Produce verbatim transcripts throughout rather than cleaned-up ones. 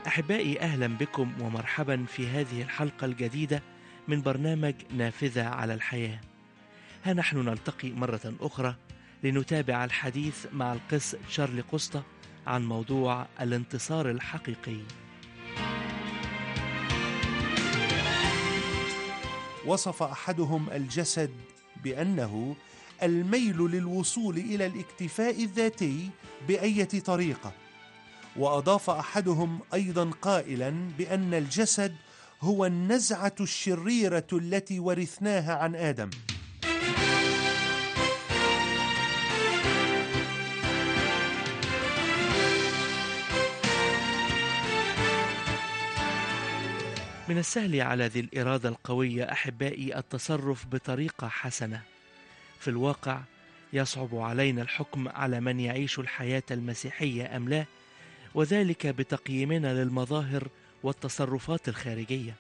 أحبائي، أهلا بكم ومرحبا في هذه الحلقة الجديدة من برنامج نافذة على الحياة. ها نحن نلتقي مرة أخرى لنتابع الحديث مع القس تشارلي قسطة عن موضوع الانتصار الحقيقي. وصف أحدهم الجسد بأنه الميل للوصول إلى الاكتفاء الذاتي بأية طريقة، وأضاف أحدهم أيضا قائلا بأن الجسد هو النزعة الشريرة التي ورثناها عن آدم. من السهل على ذي الإرادة القوية أحبائي التصرف بطريقة حسنة. في الواقع يصعب علينا الحكم على من يعيش الحياة المسيحية أم لا، وذلك بتقييمنا للمظاهر والتصرفات الخارجية،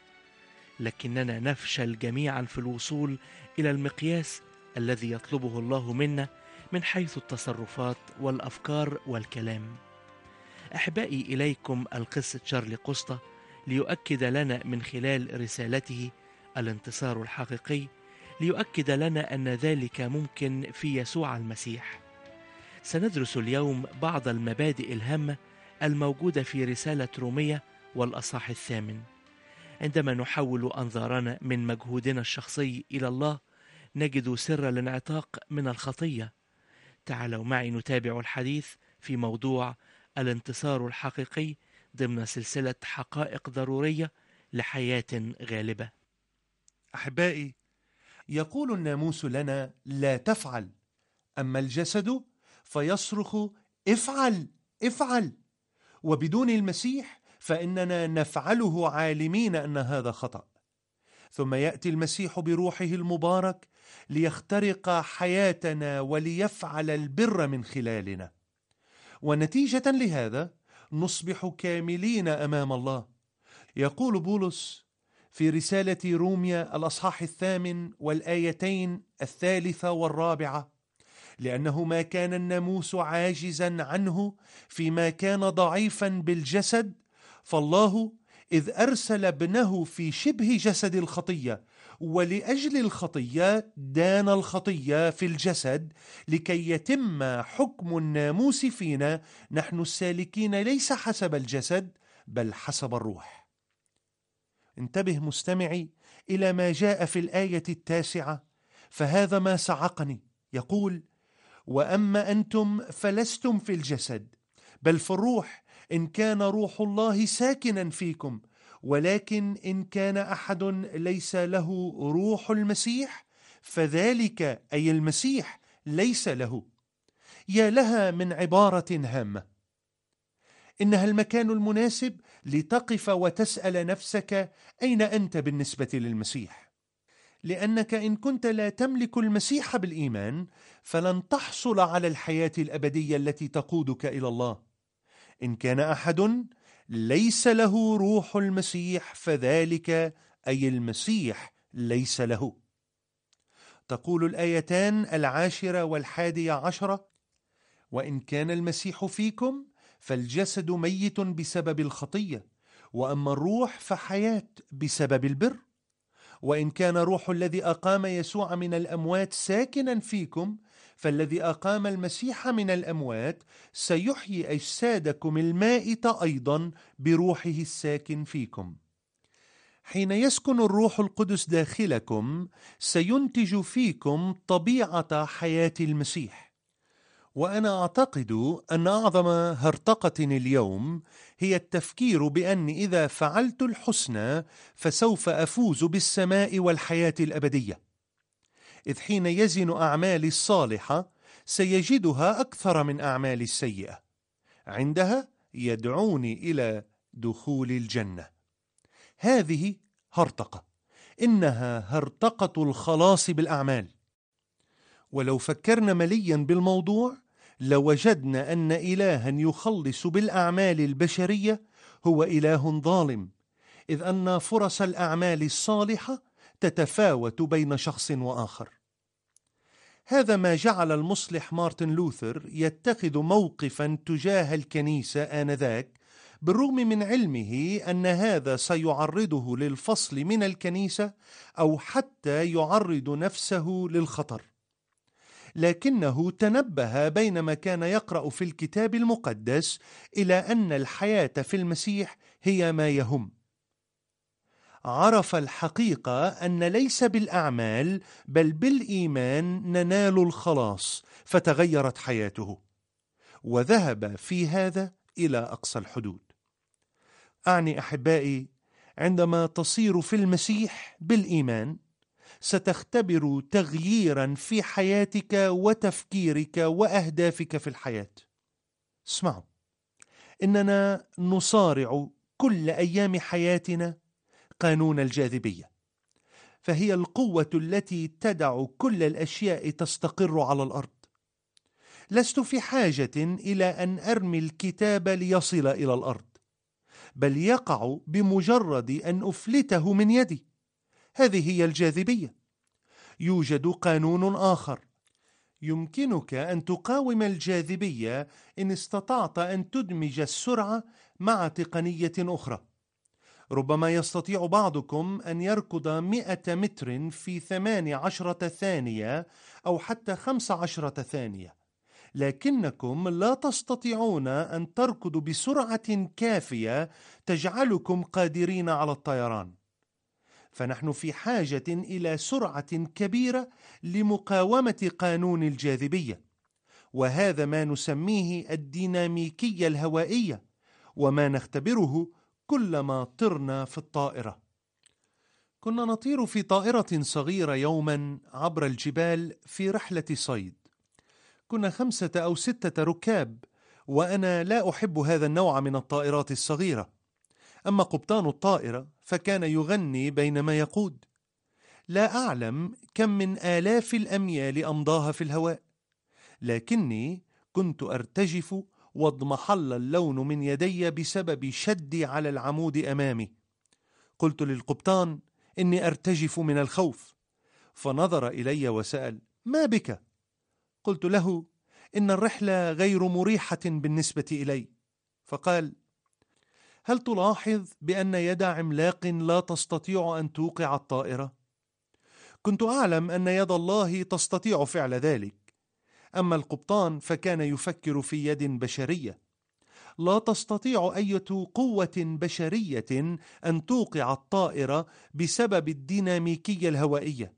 لكننا نفشل جميعا في الوصول إلى المقياس الذي يطلبه الله منا من حيث التصرفات والأفكار والكلام. أحبائي، إليكم القس تشارلي قسطة ليؤكد لنا من خلال رسالته الانتصار الحقيقي، ليؤكد لنا أن ذلك ممكن في يسوع المسيح. سندرس اليوم بعض المبادئ الهامة الموجودة في رسالة رومية والأصحاح الثامن. عندما نحول أنظارنا من مجهودنا الشخصي إلى الله نجد سر الانعتاق من الخطية. تعالوا معي نتابع الحديث في موضوع الانتصار الحقيقي ضمن سلسلة حقائق ضرورية لحياة غالبة. أحبائي، يقول الناموس لنا لا تفعل، أما الجسد فيصرخ افعل افعل، وبدون المسيح فإننا نفعله عالمين أن هذا خطأ. ثم يأتي المسيح بروحه المبارك ليخترق حياتنا وليفعل البر من خلالنا، ونتيجة لهذا نصبح كاملين أمام الله. يقول بولس في رسالة روميا الأصحاح الثامن والآيتين الثالثة والرابعة: لأنه ما كان الناموس عاجزا عنه فيما كان ضعيفا بالجسد، فالله إذ أرسل ابنه في شبه جسد الخطية ولأجل الخطية دان الخطية في الجسد، لكي يتم حكم الناموس فينا نحن السالكين ليس حسب الجسد بل حسب الروح. انتبه مستمعي إلى ما جاء في الآية التاسعة، فهذا ما صعقني. يقول: وأما أنتم فلستم في الجسد بل في الروح، إن كان روح الله ساكنا فيكم. ولكن إن كان أحد ليس له روح المسيح فذلك أي المسيح ليس له. يا لها من عبارة هامة! إنها المكان المناسب لتقف وتسأل نفسك أين أنت بالنسبة للمسيح، لأنك إن كنت لا تملك المسيح بالإيمان فلن تحصل على الحياة الأبدية التي تقودك إلى الله. إن كان أحد ليس له روح المسيح فذلك أي المسيح ليس له. تقول الآيتان العاشرة والحادية عشرة: وإن كان المسيح فيكم فالجسد ميت بسبب الخطية، وأما الروح فحياة بسبب البر. وإن كان روح الذي أقام يسوع من الأموات ساكنا فيكم فالذي أقام المسيح من الأموات سيحيي أجسادكم المائتة أيضا بروحه الساكن فيكم. حين يسكن الروح القدس داخلكم سينتج فيكم طبيعة حياة المسيح. وأنا أعتقد أن أعظم هرطقة اليوم هي التفكير بأن إذا فعلت الحسنى فسوف أفوز بالسماء والحياة الأبدية، إذ حين يزن أعمالي الصالحة سيجدها أكثر من أعمالي السيئة، عندها يدعوني إلى دخول الجنة. هذه هرطقة، إنها هرطقة الخلاص بالأعمال. ولو فكرنا مليا بالموضوع لوجدنا أن إلها يخلص بالأعمال البشرية هو إله ظالم، إذ أن فرص الأعمال الصالحة تتفاوت بين شخص وآخر. هذا ما جعل المصلح مارتن لوثر يتخذ موقفا تجاه الكنيسة آنذاك بالرغم من علمه أن هذا سيعرضه للفصل من الكنيسة أو حتى يعرض نفسه للخطر. لكنه تنبه بينما كان يقرأ في الكتاب المقدس إلى أن الحياة في المسيح هي ما يهم. عرف الحقيقة أن ليس بالأعمال بل بالإيمان ننال الخلاص، فتغيرت حياته وذهب في هذا إلى أقصى الحدود. أعني أحبائي، عندما تصير في المسيح بالإيمان ستختبر تغييرا في حياتك وتفكيرك وأهدافك في الحياة. اسمعوا، إننا نصارع كل أيام حياتنا قانون الجاذبية، فهي القوة التي تدع كل الأشياء تستقر على الأرض. لست في حاجة إلى أن أرمي الكتاب ليصل إلى الأرض، بل يقع بمجرد أن أفلته من يدي. هذه هي الجاذبية. يوجد قانون آخر، يمكنك أن تقاوم الجاذبية إن استطعت أن تدمج السرعة مع تقنية أخرى. ربما يستطيع بعضكم أن يركض مئة متر في ثمان عشرة ثانية أو حتى خمس عشرة ثانية، لكنكم لا تستطيعون أن تركضوا بسرعة كافية تجعلكم قادرين على الطيران. فنحن في حاجة إلى سرعة كبيرة لمقاومة قانون الجاذبية، وهذا ما نسميه الديناميكية الهوائية، وما نختبره كلما طرنا في الطائرة. كنا نطير في طائرة صغيرة يوما عبر الجبال في رحلة صيد. كنا خمسة أو ستة ركاب، وأنا لا أحب هذا النوع من الطائرات الصغيرة. أما قبطان الطائرة فكان يغني بينما يقود. لا أعلم كم من آلاف الأميال أمضاها في الهواء، لكني كنت أرتجف واضمحل اللون من يدي بسبب شدي على العمود أمامي. قلت للقبطان إني أرتجف من الخوف، فنظر إلي وسأل: ما بك؟ قلت له إن الرحلة غير مريحة بالنسبة إلي. فقال: هل تلاحظ بأن يد عملاق لا تستطيع أن توقع الطائرة؟ كنت أعلم أن يد الله تستطيع فعل ذلك، أما القبطان فكان يفكر في يد بشرية. لا تستطيع أي قوة بشرية أن توقع الطائرة بسبب الديناميكية الهوائية.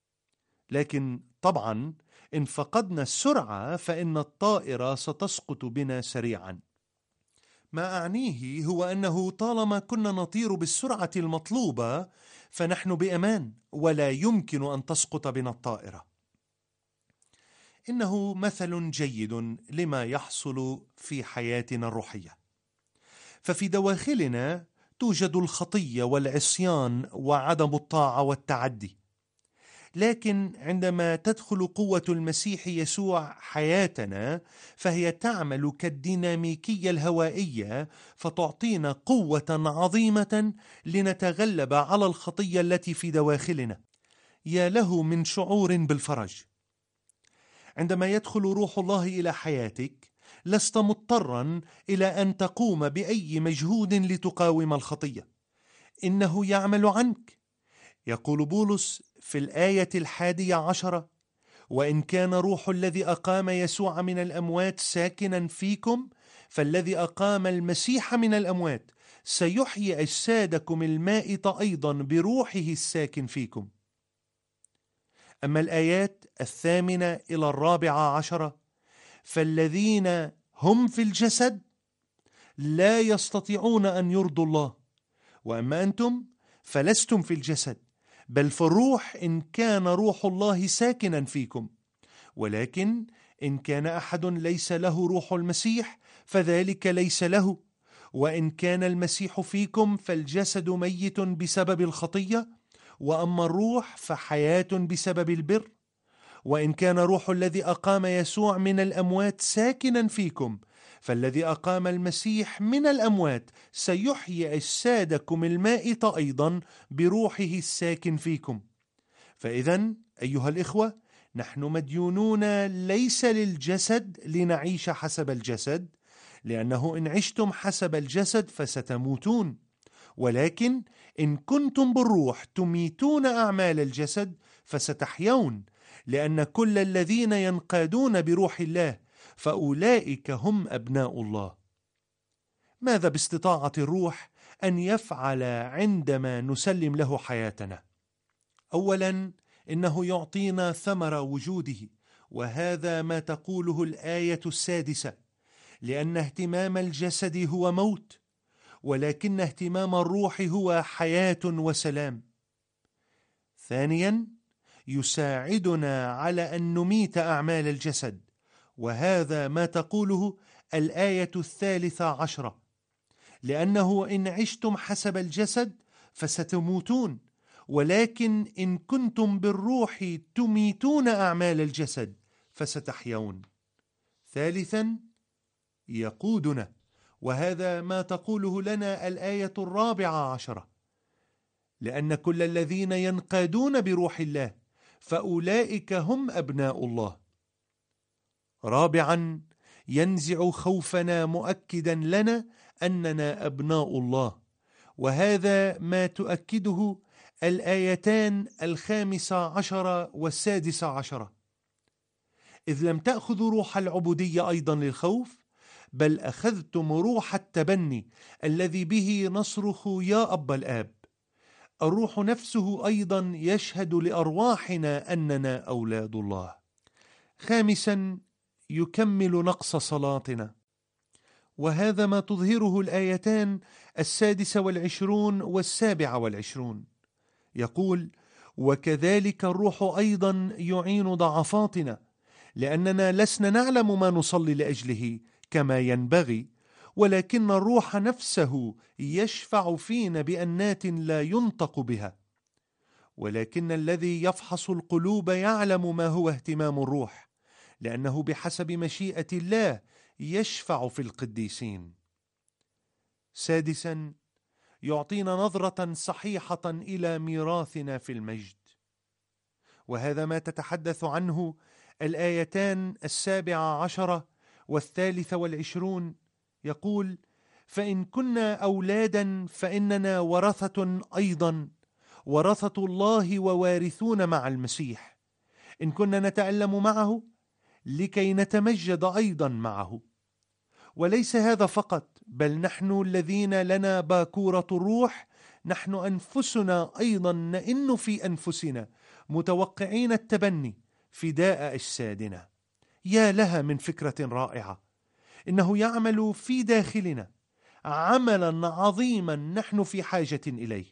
لكن طبعا إن فقدنا السرعة فإن الطائرة ستسقط بنا سريعا. ما أعنيه هو أنه طالما كنا نطير بالسرعة المطلوبة فنحن بأمان، ولا يمكن أن تسقط بنا الطائرة. إنه مثل جيد لما يحصل في حياتنا الروحية. ففي دواخلنا توجد الخطية والعصيان وعدم الطاعة والتعدي، لكن عندما تدخل قوة المسيح يسوع حياتنا فهي تعمل كالديناميكية الهوائية، فتعطينا قوة عظيمة لنتغلب على الخطية التي في دواخلنا. يا له من شعور بالفرج! عندما يدخل روح الله إلى حياتك لست مضطرا إلى أن تقوم بأي مجهود لتقاوم الخطية، إنه يعمل عنك. يقول بولس في الآية الحادية عشرة: وإن كان روح الذي أقام يسوع من الأموات ساكنا فيكم فالذي أقام المسيح من الأموات سيحيي أجسادكم المائتة أيضا بروحه الساكن فيكم. أما الآيات الثامنة إلى الرابعة عشرة: فالذين هم في الجسد لا يستطيعون أن يرضوا الله، وأما أنتم فلستم في الجسد بل في الروح إن كان روح الله ساكنا فيكم. ولكن إن كان أحد ليس له روح المسيح فذلك ليس له. وإن كان المسيح فيكم فالجسد ميت بسبب الخطية، وأما الروح فحياة بسبب البر. وإن كان روح الذي أقام يسوع من الأموات ساكنا فيكم فالذي أقام المسيح من الأموات سيحيي أجسادكم المائتة أيضا بروحه الساكن فيكم. فإذن أيها الإخوة، نحن مديونون ليس للجسد لنعيش حسب الجسد، لأنه إن عشتم حسب الجسد فستموتون، ولكن إن كنتم بالروح تميتون أعمال الجسد فستحيون، لأن كل الذين ينقادون بروح الله فأولئك هم أبناء الله. ماذا باستطاعة الروح أن يفعل عندما نسلم له حياتنا؟ أولا، إنه يعطينا ثمر وجوده، وهذا ما تقوله الآية السادسة: لأن اهتمام الجسد هو موت، ولكن اهتمام الروح هو حياة وسلام. ثانيا، يساعدنا على أن نميت أعمال الجسد، وهذا ما تقوله الآية الثالثة عشرة: لأنه إن عشتم حسب الجسد فستموتون، ولكن إن كنتم بالروح تميتون أعمال الجسد فستحيون. ثالثا، يقودنا، وهذا ما تقوله لنا الآية الرابعة عشرة: لأن كل الذين ينقادون بروح الله فأولئك هم أبناء الله. رابعا، ينزع خوفنا مؤكدا لنا أننا أبناء الله، وهذا ما تؤكده الآيتان الخامسة عشرة والسادسة عشرة: إذ لم تأخذوا روح العبودية أيضا للخوف، بل أخذتم روح التبني الذي به نصرخ يا أبا الآب. الروح نفسه أيضا يشهد لأرواحنا أننا أولاد الله. خامسا، يكمل نقص صلاتنا، وهذا ما تظهره الآيتان السادسة والعشرون والسابعة والعشرون. يقول: وكذلك الروح أيضا يعين ضعفاتنا، لأننا لسنا نعلم ما نصلي لأجله كما ينبغي، ولكن الروح نفسه يشفع فينا بأنات لا ينطق بها. ولكن الذي يفحص القلوب يعلم ما هو اهتمام الروح، لأنه بحسب مشيئة الله يشفع في القديسين. سادسا، يعطينا نظرة صحيحة إلى ميراثنا في المجد، وهذا ما تتحدث عنه الآيتان السابعة عشرة والثالثة والعشرون. يقول: فإن كنا أولادا فإننا ورثة أيضا، ورثة الله ووارثون مع المسيح، إن كنا نتألم معه لكي نتمجد أيضا معه. وليس هذا فقط، بل نحن الذين لنا باكورة الروح، نحن أنفسنا أيضا نئن في أنفسنا متوقعين التبني فداء أجسادنا. يا لها من فكرة رائعة! إنه يعمل في داخلنا عملا عظيما نحن في حاجة إليه.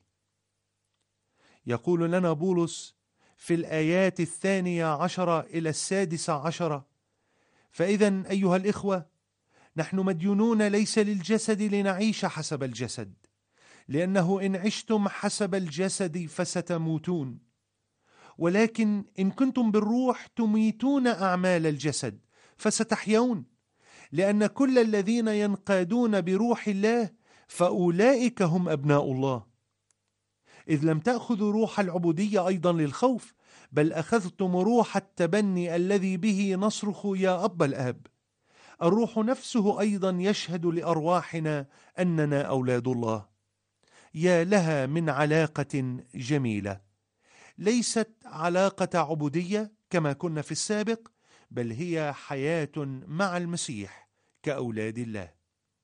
يقول لنا بولس في الآيات الثانية عشرة إلى السادسة عشرة: فإذا أيها الإخوة، نحن مديونون ليس للجسد لنعيش حسب الجسد، لأنه إن عشتم حسب الجسد فستموتون، ولكن إن كنتم بالروح تميتون أعمال الجسد فستحيون، لأن كل الذين ينقادون بروح الله فأولئك هم أبناء الله. إذ لم تأخذوا روح العبودية أيضا للخوف، بل أخذتم روح التبني الذي به نصرخ يا أبا الآب. الروح نفسه أيضا يشهد لأرواحنا أننا أولاد الله. يا لها من علاقة جميلة! ليست علاقة عبودية كما كنا في السابق، بل هي حياة مع المسيح كأولاد الله.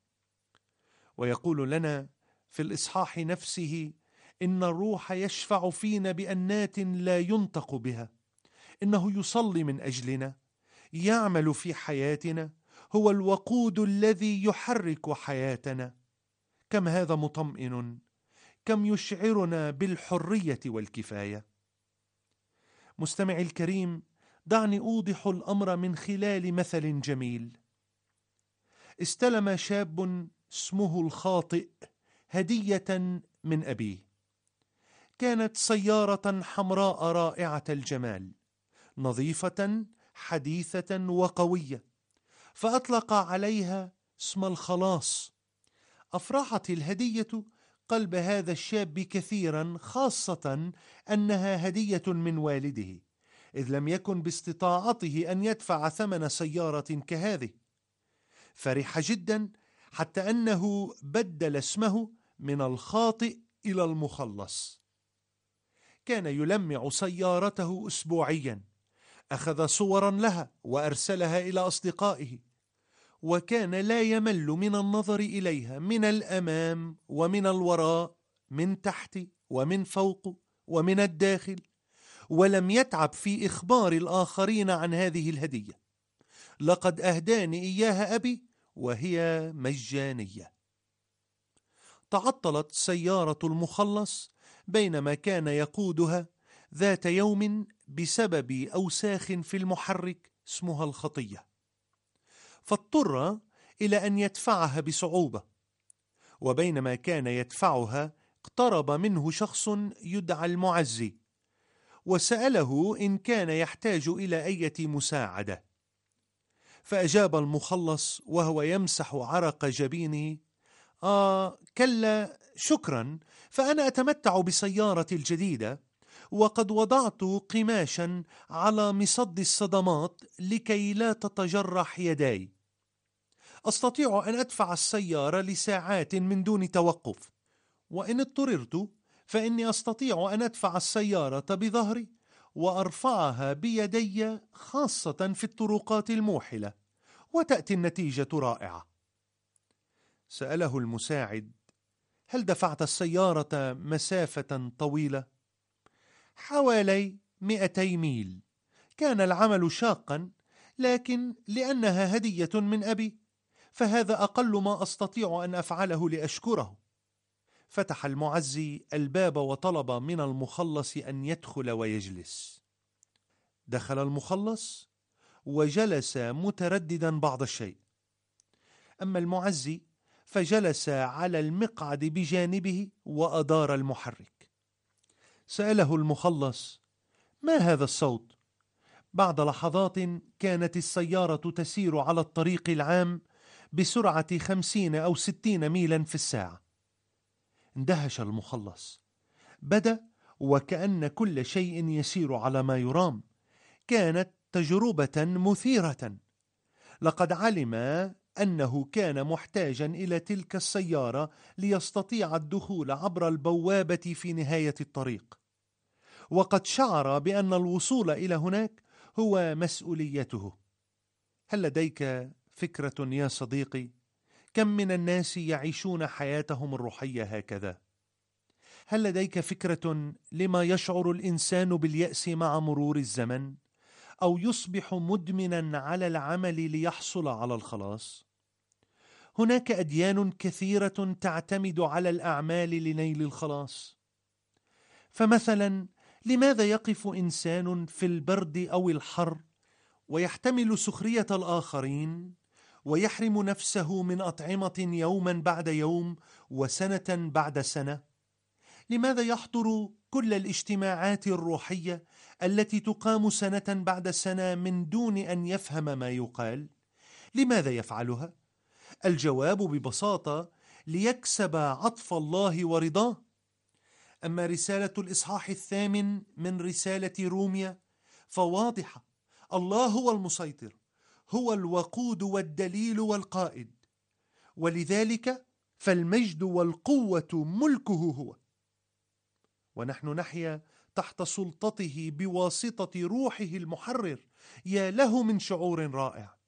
ويقول لنا في الإصحاح نفسه: إن الروح يشفع فينا بأنات لا ينطق بها. إنه يصلي من أجلنا، يعمل في حياتنا، هو الوقود الذي يحرك حياتنا. كم هذا مطمئن، كم يشعرنا بالحرية والكفاية. مستمعي الكريم، دعني أوضح الأمر من خلال مثل جميل. استلم شاب اسمه الخاطئ هدية من أبيه. كانت سيارة حمراء رائعة الجمال، نظيفة حديثة وقوية، فأطلق عليها اسم الخلاص. أفرحت الهدية قلب هذا الشاب كثيرا، خاصة أنها هدية من والده، إذ لم يكن باستطاعته أن يدفع ثمن سيارة كهذه. فرح جدا حتى أنه بدل اسمه من الخاطئ إلى المخلص. كان يلمع سيارته أسبوعيا، أخذ صورا لها وأرسلها إلى أصدقائه، وكان لا يمل من النظر إليها من الأمام ومن الوراء، من تحت ومن فوق ومن الداخل، ولم يتعب في إخبار الآخرين عن هذه الهدية. لقد أهداني إياها أبي وهي مجانية. تعطلت سيارة المخلص بينما كان يقودها ذات يوم بسبب أوساخ في المحرك اسمها الخطية، فاضطر إلى أن يدفعها بصعوبة. وبينما كان يدفعها اقترب منه شخص يدعى المعزي، وسأله إن كان يحتاج إلى أي مساعدة. فأجاب المخلص وهو يمسح عرق جبينه: آه كلا شكرا، فأنا أتمتع بسيارتي الجديدة، وقد وضعت قماشا على مصد الصدمات لكي لا تتجرح يداي. أستطيع أن أدفع السيارة لساعات من دون توقف، وإن اضطررت فإني أستطيع أن أدفع السيارة بظهري وأرفعها بيدي، خاصة في الطرقات الموحلة، وتأتي النتيجة رائعة. سأله المساعد: هل دفعت السيارة مسافة طويلة؟ حوالي مئتي ميل. كان العمل شاقا، لكن لأنها هدية من أبي فهذا أقل ما أستطيع أن أفعله لأشكره. فتح المعزي الباب وطلب من المخلص أن يدخل ويجلس. دخل المخلص وجلس مترددا بعض الشيء، أما المعزي فجلس على المقعد بجانبه وأدار المحرك. سأله المخلص: ما هذا الصوت؟ بعد لحظات كانت السيارة تسير على الطريق العام بسرعة خمسين أو ستين ميلا في الساعة. اندهش المخلص، بدا وكأن كل شيء يسير على ما يرام. كانت تجربة مثيرة. لقد علم أنه كان محتاجا إلى تلك السيارة ليستطيع الدخول عبر البوابة في نهاية الطريق، وقد شعر بأن الوصول إلى هناك هو مسؤوليته. هل لديك فكرة يا صديقي كم من الناس يعيشون حياتهم الروحية هكذا؟ هل لديك فكرة لما يشعر الإنسان باليأس مع مرور الزمن، أو يصبح مدمنا على العمل ليحصل على الخلاص؟ هناك أديان كثيرة تعتمد على الأعمال لنيل الخلاص. فمثلا لماذا يقف إنسان في البرد أو الحر ويحتمل سخرية الآخرين ويحرم نفسه من أطعمة يوما بعد يوم وسنة بعد سنة؟ لماذا يحضر كل الاجتماعات الروحية التي تقام سنة بعد سنة من دون أن يفهم ما يقال؟ لماذا يفعلها؟ الجواب ببساطة: ليكسب عطف الله ورضاه. أما رسالة الإصحاح الثامن من رسالة روميا فواضحة: الله هو المسيطر، هو الوقود والدليل والقائد، ولذلك فالمجد والقوة ملكه هو، ونحن نحيا تحت سلطته بواسطة روحه المحرر. يا له من شعور رائع.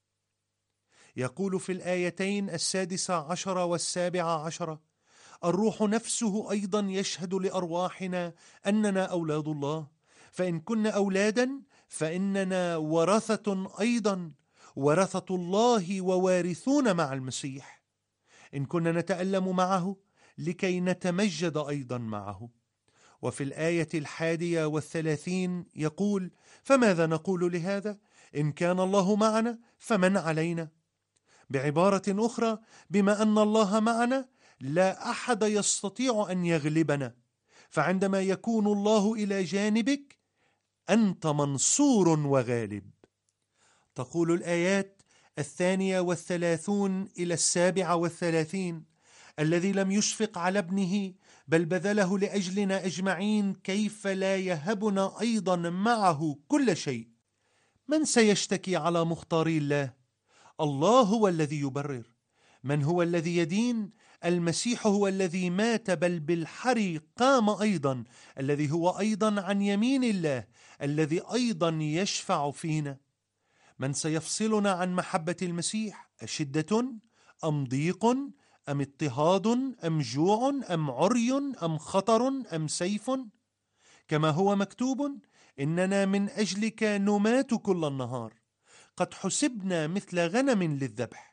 يقول في الآيتين السادسة عشر والسابعة عشر: الروح نفسه أيضا يشهد لأرواحنا أننا أولاد الله، فإن كنا أولادا فإننا ورثة أيضا، ورثة الله ووارثون مع المسيح، إن كنا نتألم معه لكي نتمجد أيضا معه. وفي الآية الحادية والثلاثين يقول: فماذا نقول لهذا؟ إن كان الله معنا فمن علينا؟ بعبارة أخرى، بما أن الله معنا لا أحد يستطيع أن يغلبنا، فعندما يكون الله إلى جانبك أنت منصور وغالب. تقول الآيات الثانية والثلاثون إلى السابعة والثلاثين: الذي لم يشفق على ابنه بل بذله لأجلنا أجمعين، كيف لا يهبنا أيضا معه كل شيء؟ من سيشتكي على مختاري الله؟ الله هو الذي يبرر. من هو الذي يدين؟ المسيح هو الذي مات، بل بالحري قام أيضا، الذي هو أيضا عن يمين الله، الذي أيضا يشفع فينا. من سيفصلنا عن محبة المسيح؟ أشدة أم ضيق أم اضطهاد أم جوع أم عري أم خطر أم سيف؟ كما هو مكتوب: إننا من أجلك نمات كل النهار، قد حسبنا مثل غنم للذبح،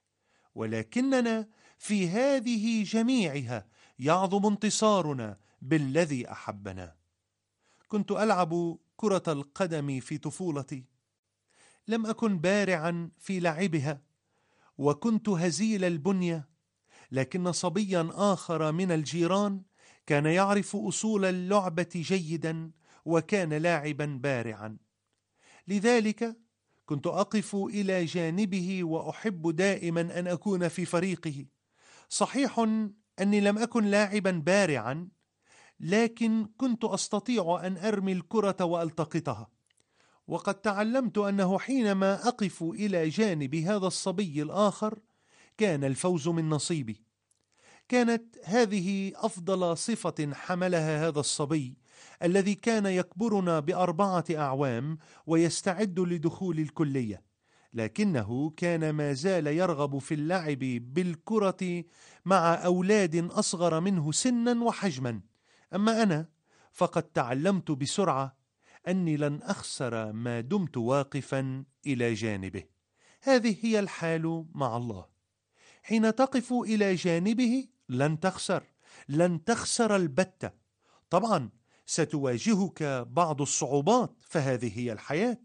ولكننا في هذه جميعها يعظم انتصارنا بالذي أحبنا. كنت ألعب كرة القدم في طفولتي، لم أكن بارعا في لعبها، وكنت هزيل البنية، لكن صبيا آخر من الجيران كان يعرف أصول اللعبة جيدا، وكان لاعبا بارعا، لذلك كنت أقف إلى جانبه وأحب دائما أن أكون في فريقه. صحيح أني لم أكن لاعبا بارعا، لكن كنت أستطيع أن أرمي الكرة وألتقطها، وقد تعلمت أنه حينما أقف إلى جانب هذا الصبي الآخر كان الفوز من نصيبي. كانت هذه أفضل صفة حملها هذا الصبي الذي كان يكبرنا بأربعة أعوام ويستعد لدخول الكلية، لكنه كان ما زال يرغب في اللعب بالكرة مع أولاد أصغر منه سنا وحجما. أما أنا فقد تعلمت بسرعة أني لن أخسر ما دمت واقفا إلى جانبه. هذه هي الحال مع الله، حين تقف إلى جانبه لن تخسر، لن تخسر البتة. طبعا ستواجهك بعض الصعوبات، فهذه هي الحياة،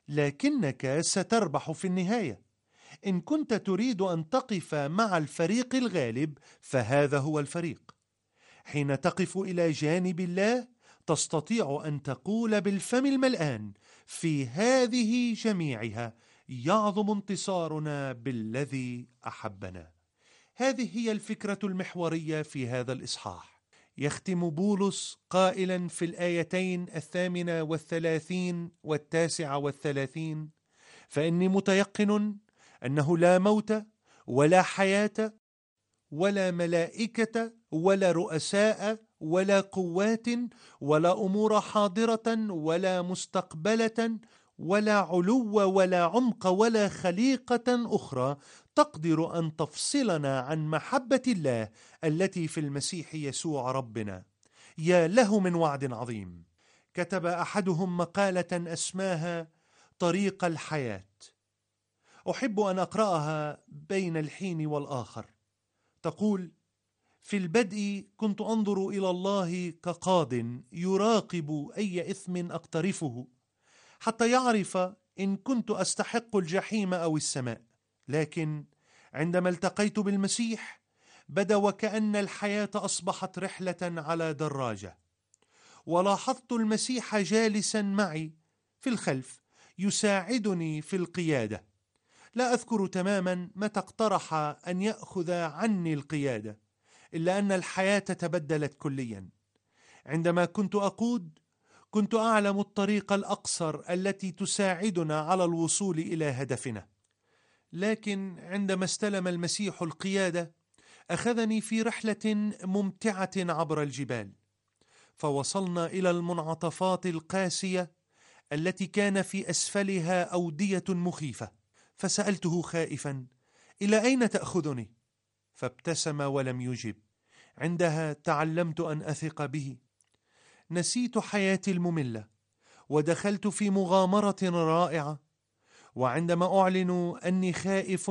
لكنك ستربح في النهاية. إن كنت تريد أن تقف مع الفريق الغالب فهذا هو الفريق. حين تقف إلى جانب الله تستطيع أن تقول بالفم الملآن: في هذه جميعها يعظم انتصارنا بالذي أحبنا. هذه هي الفكرة المحورية في هذا الإصحاح. يختم بولس قائلا في الآيتين الثامنة والثلاثين والتاسعة والثلاثين: فإني متيقن أنه لا موت ولا حياة ولا ملائكة ولا رؤساء ولا قوات ولا أمور حاضرة ولا مستقبلة ولا علو ولا عمق ولا خليقة أخرى تقدر أن تفصلنا عن محبة الله التي في المسيح يسوع ربنا. يا له من وعد عظيم! كتب أحدهم مقالة أسماها طريق الحياة، أحب أن أقرأها بين الحين والآخر. تقول: في البدء كنت أنظر إلى الله كقاض يراقب أي إثم أقترفه حتى يعرف إن كنت أستحق الجحيم أو السماء، لكن عندما التقيت بالمسيح بدا وكأن الحياة أصبحت رحلة على دراجة، ولاحظت المسيح جالسا معي في الخلف يساعدني في القيادة. لا أذكر تماما متى اقترح أن يأخذ عني القيادة، إلا أن الحياة تبدلت كليا. عندما كنت أقود كنت أعلم الطريق الأقصر التي تساعدنا على الوصول إلى هدفنا، لكن عندما استلم المسيح القيادة أخذني في رحلة ممتعة عبر الجبال، فوصلنا إلى المنعطفات القاسية التي كان في أسفلها أودية مخيفة، فسألته خائفا: إلى أين تأخذني؟ فابتسم ولم يجب. عندها تعلمت أن أثق به. نسيت حياتي المملة ودخلت في مغامرة رائعة، وعندما أعلن أني خائف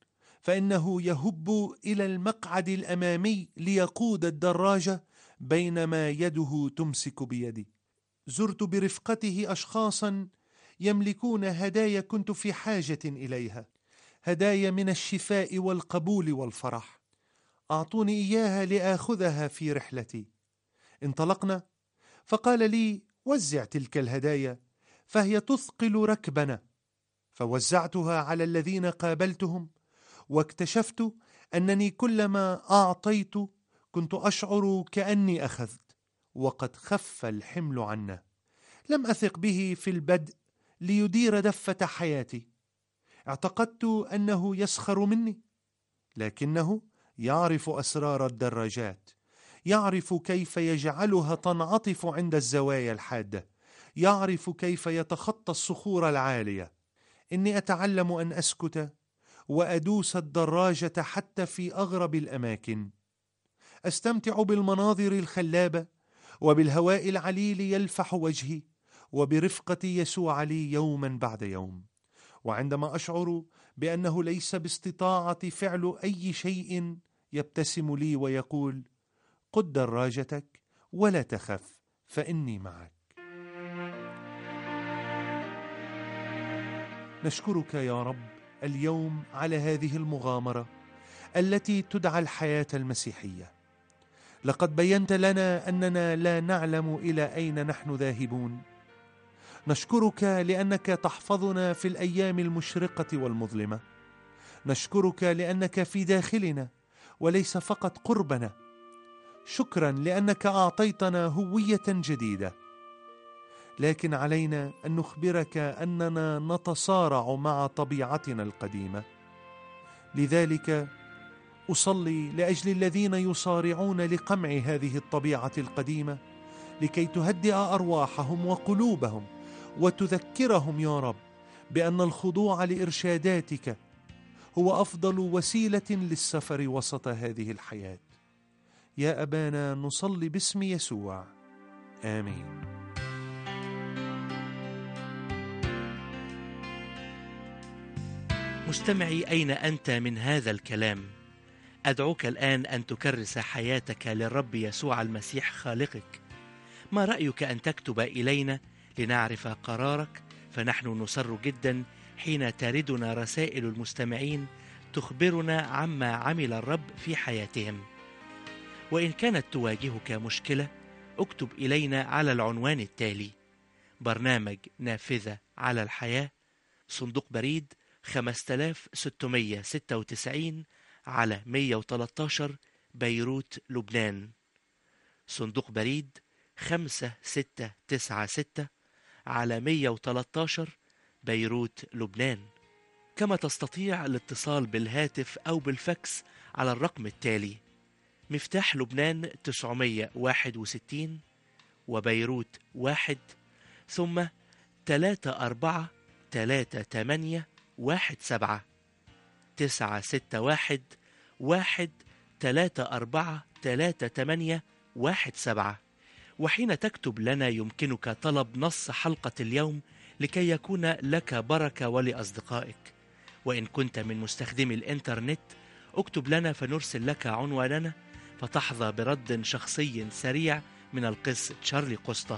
فإنه يهب إلى المقعد الأمامي ليقود الدراجة بينما يده تمسك بيدي. زرت برفقته أشخاصا يملكون هدايا كنت في حاجة إليها، هدايا من الشفاء والقبول والفرح. أعطوني إياها لآخذها في رحلتي. انطلقنا، فقال لي: وزع تلك الهدايا فهي تثقل ركبنا. فوزعتها على الذين قابلتهم، واكتشفت أنني كلما أعطيت كنت أشعر كأني أخذت، وقد خف الحمل عنا. لم أثق به في البدء ليدير دفة حياتي، اعتقدت أنه يسخر مني، لكنه يعرف أسرار الدراجات، يعرف كيف يجعلها تنعطف عند الزوايا الحادة، يعرف كيف يتخطى الصخور العالية. إني أتعلم أن أسكت وأدوس الدراجة حتى في أغرب الأماكن. أستمتع بالمناظر الخلابة وبالهواء العليل يلفح وجهي وبرفقة يسوع لي يوما بعد يوم. وعندما أشعر بأنه ليس باستطاعتي فعل أي شيء، يبتسم لي ويقول: قد دراجتك ولا تخف فإني معك. نشكرك يا رب اليوم على هذه المغامرة التي تدعى الحياة المسيحية. لقد بينت لنا أننا لا نعلم إلى أين نحن ذاهبون. نشكرك لأنك تحفظنا في الأيام المشرقة والمظلمة. نشكرك لأنك في داخلنا وليس فقط قربنا. شكرا لأنك أعطيتنا هوية جديدة، لكن علينا أن نخبرك أننا نتصارع مع طبيعتنا القديمة. لذلك أصلي لأجل الذين يصارعون لقمع هذه الطبيعة القديمة، لكي تهدئ أرواحهم وقلوبهم وتذكرهم يا رب بأن الخضوع لإرشاداتك هو أفضل وسيلة للسفر وسط هذه الحياة. يا أبانا نصلي باسم يسوع، آمين. مستمعي، أين أنت من هذا الكلام؟ أدعوك الآن أن تكرس حياتك للرب يسوع المسيح خالقك. ما رأيك أن تكتب إلينا لنعرف قرارك؟ فنحن نسر جدا حين تردنا رسائل المستمعين تخبرنا عما عمل الرب في حياتهم. وإن كانت تواجهك مشكلة، اكتب إلينا على العنوان التالي: برنامج نافذة على الحياة، صندوق بريد خمسة آلاف وستمائة وستة وتسعين على مئة وثلاثة عشر بيروت لبنان. صندوق بريد خمسة ستة تسعة ستة على مئة وثلاثة عشر بيروت لبنان. كما تستطيع الاتصال بالهاتف أو بالفاكس على الرقم التالي: مفتاح لبنان تسعمائة وواحد وستين وبيروت واحد، ثم ثلاثة أربعة ثلاثة ثمانية واحد سبعة تسعة ستة واحد واحد ثلاثة أربعة ثلاثة ثمانية واحد سبعة. وحين تكتب لنا يمكنك طلب نص حلقة اليوم لكي يكون لك بركة ولأصدقائك. وإن كنت من مستخدمي الإنترنت، اكتب لنا فنرسل لك عنواننا، فتحظى برد شخصي سريع من القس تشارلي قسطة.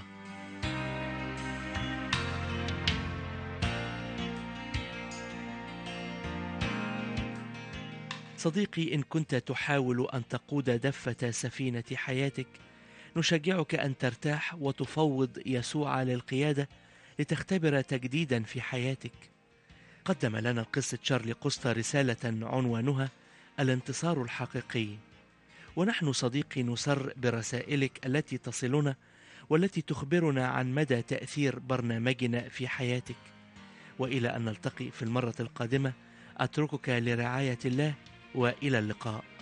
صديقي، إن كنت تحاول أن تقود دفة سفينة حياتك، نشجعك أن ترتاح وتفوض يسوع للقيادة لتختبر تجديدا في حياتك. قدم لنا القس تشارلي قسطة رسالة عنوانها الانتصار الحقيقي، ونحن صديقي نسر برسائلك التي تصلنا والتي تخبرنا عن مدى تأثير برنامجنا في حياتك. وإلى أن نلتقي في المرة القادمة، أتركك لرعاية الله، وإلى اللقاء.